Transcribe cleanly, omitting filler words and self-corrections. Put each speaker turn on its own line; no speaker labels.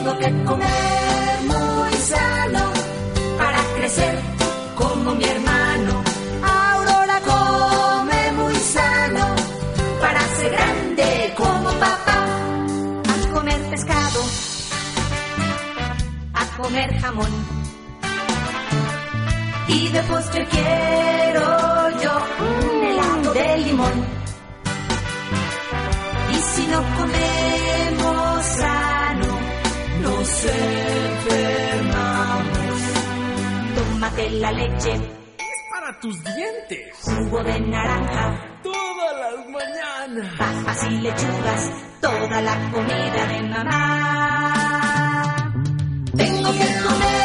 Tengo que comer muy sano para crecer como mi hermano. Aurora come muy sano para ser grande como papá. A comer pescado, a comer jamón. Y de postre quiero yo un helado de limón. Y si no comemos sano, nos enfermamos. Tómate la leche,
es para tus dientes.
Jugo de naranja,
todas las mañanas.
Papas y lechugas, toda la comida de mamá. Tengo que comer